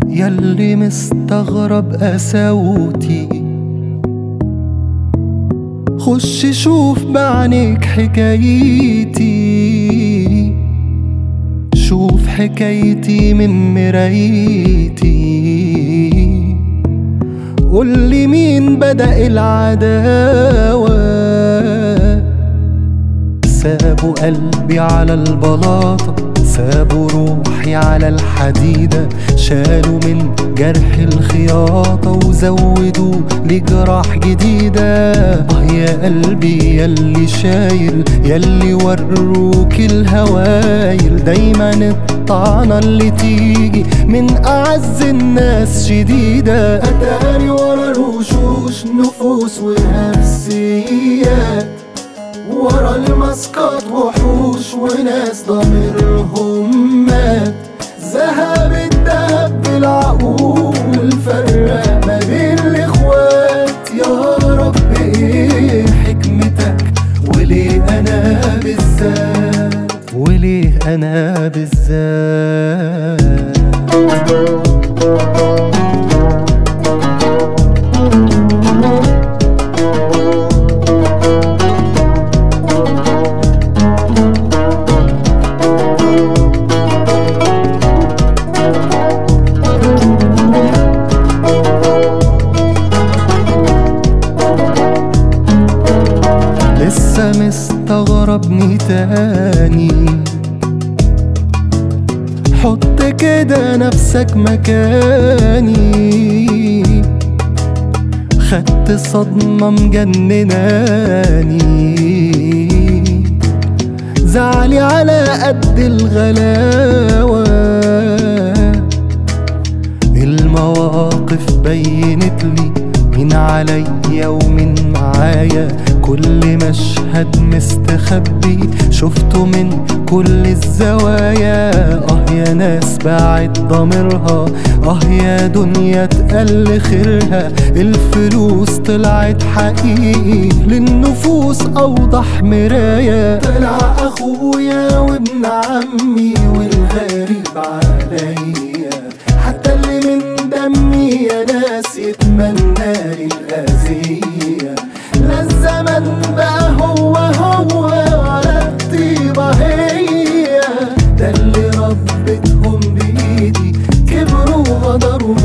ياللي مستغرب قساوتي، خش شوف بعينيك حكايتي، شوف حكايتي من مرايتي. قولي مين بدأ العداوة، سابوا قلبي على البلاطة، سابوا روحي على الحديدة، شالوا من جرح الخياطة وزودوا لجراح جديدة. يا قلبي ياللي شايل، ياللي وروك الهوايل، دايما الطعنة اللي تيجي من أعز الناس شديدة. أتاري ورا الوشوش نفوس ونفسيات، ورا الماسكات وحوش وناس ضميرهم مات. ذهب الدهب بالعقول فرق ما بين الاخوات. يا رب ايه حكمتك، وليه انا بالذات، وليه انا بالذات. لسه مستغربني تاني، حط كده نفسك مكاني. خدت صدمة مجنناني، زعلي على قد الغلاوة. المواقف بينت لي مين عليا ومين معايا، كل مشهد مستخبي شفته من كل الزوايا. يا ناس باعت ضميرها، يا دنيا اتقل خيرها. الفلوس طلعت حقيقي للنفوس أوضح مراية. طلع أخويا وابن عمي والغريب عليا، حتى اللي من دمي يا ناس يتمنى لي الأذية. لا الزمن بقى هو ولا الطيبة هي، ده اللي ربتهم بإيدي كبروا وغدروا